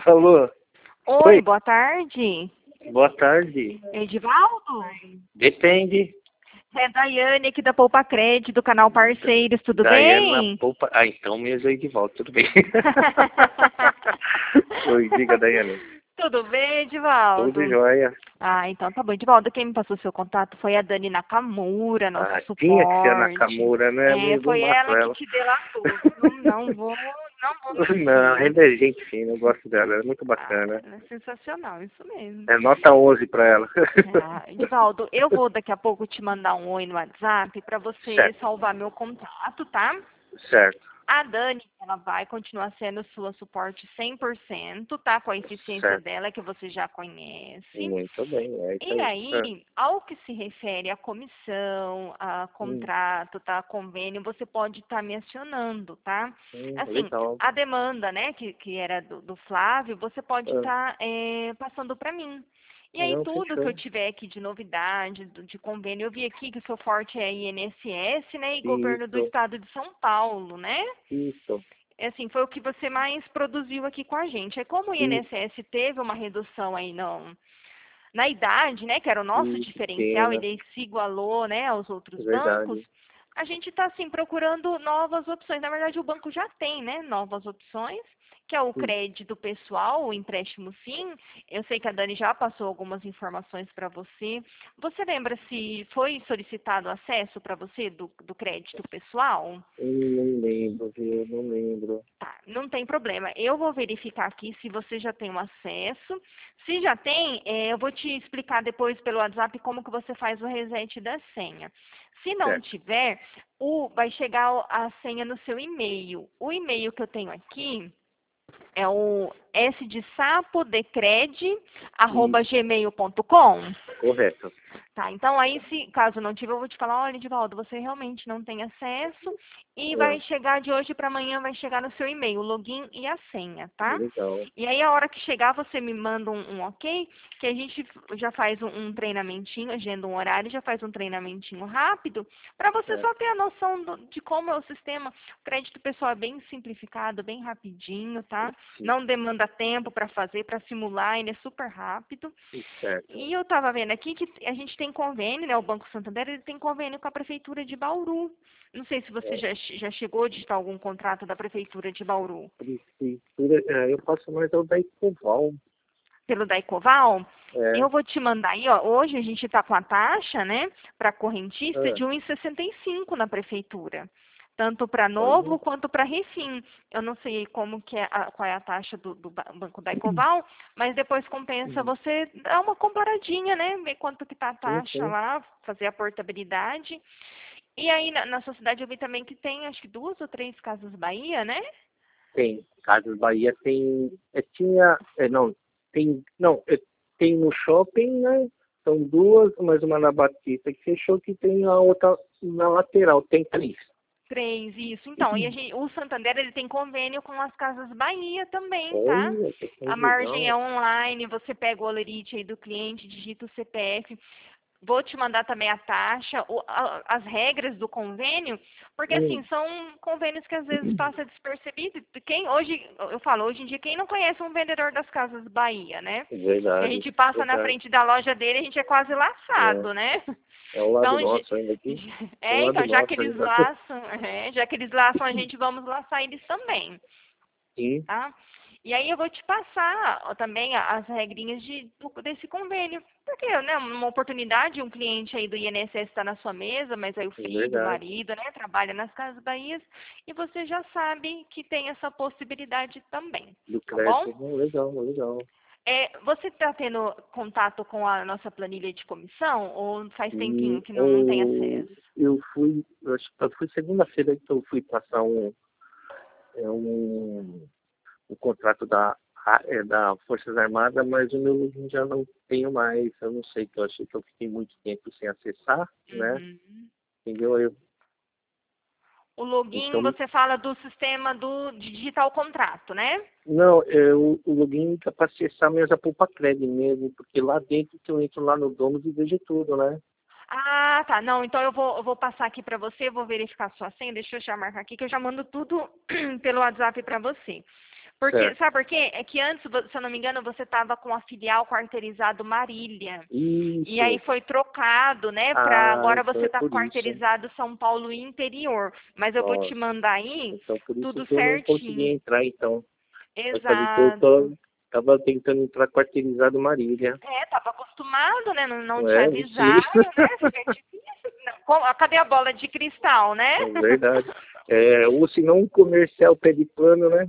Alô? Oi, Oi, boa tarde. boa tarde. Edivaldo? Depende. É Daiane aqui da Poupa Cred, do canal Parceiros, tudo Daiana bem? Poupa. Ah, então mesmo aí de volta, tudo bem. Oi, diga, Daiane. Tudo bem, Tudo Edivaldo? jóia. Ah, então tá bom. Edivaldo, quem me passou seu contato foi a Dani Nakamura, nosso Ah, tinha que ser a suporte. Nakamura, né? É, Não foi mato ela que ela. te delatou, viu? Não vou Não, mentir. ela é gente fina, eu gosto dela, ela é muito Ah, bacana. ela é sensacional, isso mesmo. É nota 11 pra ela. Ah, Edivaldo, eu vou daqui a pouco te mandar um oi no WhatsApp para você Certo, salvar meu contato, tá? certo, A Dani, ela vai continuar sendo sua suporte 100%, tá? Com a eficiência certo. dela, que você já conhece. Muito bem, é isso E aí. Ah, aí, ao que se refere à comissão, a hum, contrato, tá? Convênio, você pode estar me acionando, tá? Assim, legal. a demanda, né, que era do Flávio, você pode Ah, estar passando para mim. E aí, não, tudo que eu fechou. tiver aqui de novidade, de convênio, eu vi aqui que o seu forte é INSS, né, e governo do Isso, estado de São Paulo, né? isso, É assim, foi o que você mais produziu aqui com a gente. É como o isso, INSS teve uma redução aí na idade, né, que era o nosso isso, diferencial, pena. ele se igualou, né, aos outros É bancos, verdade. a gente está, assim, procurando novas opções. Na verdade, o banco já tem, né, novas opções, que é o Hum, crédito pessoal, o empréstimo sim. Eu sei que a Dani já passou algumas informações para você. Você lembra se foi solicitado acesso para você do crédito pessoal? eu não lembro, viu? Não lembro. Tá, não tem problema. Eu vou verificar aqui se você já tem o acesso. Se já tem, eu vou te explicar depois pelo WhatsApp como que você faz o reset da senha. Se não Certo. tiver, vai chegar a senha no seu e-mail. O e-mail que eu tenho aqui é o Isso, sdesapodecred@gmail.com. correto. Tá, então aí se caso não tiver, eu vou te falar, olha, Edivaldo, você realmente não tem acesso e Ah, vai chegar de hoje para amanhã, vai chegar no seu e-mail, o login e a senha, tá? legal. E aí a hora que chegar, você me manda um ok, que a gente já faz um treinamentinho, agenda um horário, já faz um treinamentinho rápido, para você Certo. só ter a noção de como é o sistema. O crédito pessoal é bem simplificado, bem rapidinho, tá? Sim, Não demanda tempo para fazer, para simular, ele é super rápido. certo. E eu estava vendo aqui que a gente tem convênio, né? O Banco Santander ele tem convênio com a Prefeitura de Bauru. Não sei se você É, já chegou a digitar algum contrato da Prefeitura de Bauru. prefeitura, eu faço mais é o da Ecoval. Pelo Daicoval, É, eu vou te mandar aí, ó. Hoje a gente está com a taxa, né, para correntista ah, de 1,65 na Prefeitura. Tanto para olha. novo quanto para refim. Eu não sei como que é qual é a taxa do Banco Daicoval, mas depois compensa Hum, você dar uma comparadinha, né? Ver quanto que está a sim, taxa sim, lá, fazer a portabilidade. E aí na sua cidade eu vi também que tem acho que 2 ou 3 Casas Bahia, né? tem. Casas Bahia tem. Tinha. Não, tem. Não, tem no shopping, né? São duas, mais uma na Batista que fechou, que tem a outra na lateral. Tem três. 3, isso. Então, o Santander ele tem convênio com as Casas Bahia também, tá? Olha, que A coisa margem é legal. online, você pega o holerite aí do cliente, digita o CPF. Vou te mandar também a taxa, as regras do convênio, porque assim, Hum, são convênios que às vezes passa despercebido. Quem hoje, eu falo, hoje em dia, quem não conhece um vendedor das Casas Bahia, né? Que a verdade, gente passa na verdade. frente da loja dele, a gente é quase É, laçado, né? é o lado Então, nosso ainda aqui. É o lado então, já que nosso eles ainda. laçam, já que eles laçam, a gente vamos laçar eles também, Sim, tá? E aí eu vou te passar ó, também as regrinhas desse convênio. Porque, né, uma oportunidade, um cliente aí do INSS está na sua mesa, mas aí o é filho, o verdade. marido, né, trabalha nas Casas Bahias, e você já sabe que tem essa possibilidade também, Do tá bom? crédito, legal, legal. Você está tendo contato com a nossa planilha de comissão ou faz tempinho E que não tem acesso? eu acho que foi segunda-feira que eu fui passar é, um, um contrato da Forças Armadas, mas o meu login já não tenho mais. Eu não sei, que eu achei que eu fiquei muito tempo sem acessar, né? Uhum. Entendeu? O login, Então, você fala do sistema de digital contrato, né? não, o login é para acessar mesmo a Poupa Cred mesmo, porque lá dentro que eu entro lá no Domus e vejo tudo, né? Ah, tá. Não, então eu vou passar aqui para você, vou verificar a sua senha. Deixa eu já marcar aqui que eu já mando tudo pelo WhatsApp para você. Porque, Certo. sabe por quê? É que antes, se eu não me engano, você estava com a filial quarteirizado Marília. E aí Isso. foi trocado, né? Ah, Agora então você é está por isso. quarteirizado São Paulo interior. Mas eu vou te Nossa. mandar aí Então por isso tudo que eu não consegui certinho. entrar, então. Vai fazer que eu Exato. tava tentando entrar quarteirizado Marília. Tava acostumado, né? Não te É, sim. avisaram, né? Fica difícil. Cadê a bola de cristal, né? É verdade. Ou se não um comercial pé de plano, né?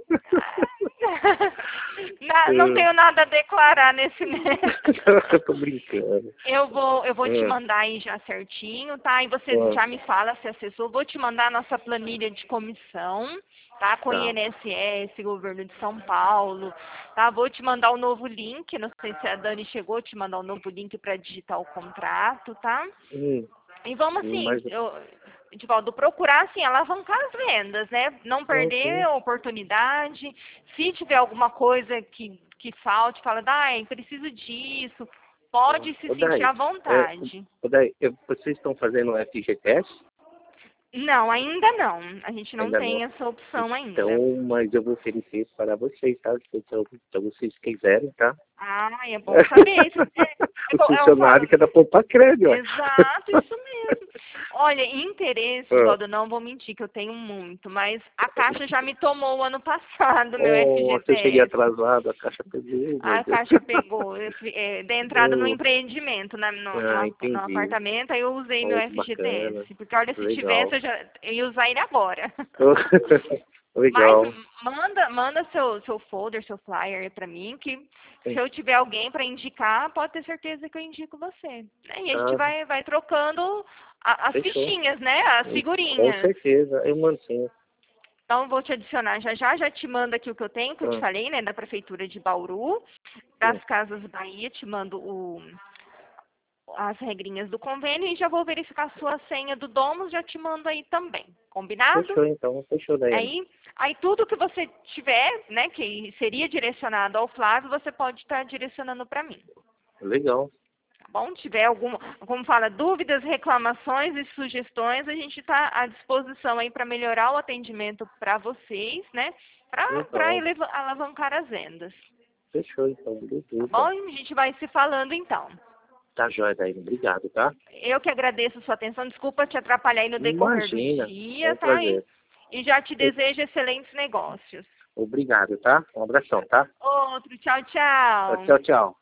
Não tenho nada a declarar nesse mês. Eu tô brincando. Eu vou te Ah, mandar aí já certinho, tá? E você ah, já me fala se acessou. Vou te mandar a nossa planilha de comissão, tá? Com tá. INSS, Governo de São Paulo, tá? Vou te mandar o novo link. Não sei se a Dani chegou, te mandar o novo link para digitar o contrato, tá? Hum, E vamos assim, mas, Edivaldo, procurar assim, alavancar as vendas, né? Não não, perder sim. a oportunidade. Se tiver alguma coisa que falte, fala, ai, preciso disso. Tá. Pode se Ô, sentir Dai, à vontade. vocês estão fazendo o FGTS? Não, ainda não. A gente não Ainda não. tem essa opção ainda. Então, mas eu vou oferecer para vocês, tá? Se vocês quiserem, tá? É bom saber. O Eu falo, funcionário que é da Poupa Crédito, ó. exato, isso mesmo. Olha, interesse, Ah. Valdo, não vou mentir que eu tenho muito, mas a Caixa já me tomou o ano passado, meu Nossa, eu cheguei FGTS. atrasado, a caixa pegou, meu A Deus. Caixa pegou, dei entrada no Oh, empreendimento, no entendi. apartamento, aí eu usei meu Oh, que bacana. FGTS. Porque olha, se tivesse, Legal. eu ia usar ele agora. Mas Legal. manda seu folder, seu flyer aí pra mim, que se eu tiver alguém para indicar, pode ter certeza que eu indico você. E a gente Ah, vai trocando as fechou. fichinhas, né? As Com figurinhas. certeza. Eu mando sim. Então, vou te adicionar já te mando aqui o que eu tenho, que eu te Ah, falei, né? Da Prefeitura de Bauru. sim. Das Casas Bahia, te mando as regrinhas do convênio e já vou verificar a sua senha do Domus, já te mando aí também. Combinado? Fechou então. Fechou, Daiane. Aí tudo que você tiver, né, que seria direcionado ao Flávio, você pode estar direcionando para mim. Legal. Tá bom? Tiver alguma, como fala, dúvidas, reclamações e sugestões, a gente está à disposição aí para melhorar o atendimento para vocês, né? Para Legal. alavancar as vendas. Fechou então. Tá Beleza. bom? A gente vai se falando então. Tá jóia, Daiane. Obrigado, tá? Eu que agradeço a sua atenção. Desculpa te atrapalhar aí no decorrer do Imagina. É dia, um tá? prazer. E já te desejo excelentes negócios. Obrigado, tá? Um abração, tá? Outro, tchau, tchau. Tchau, tchau.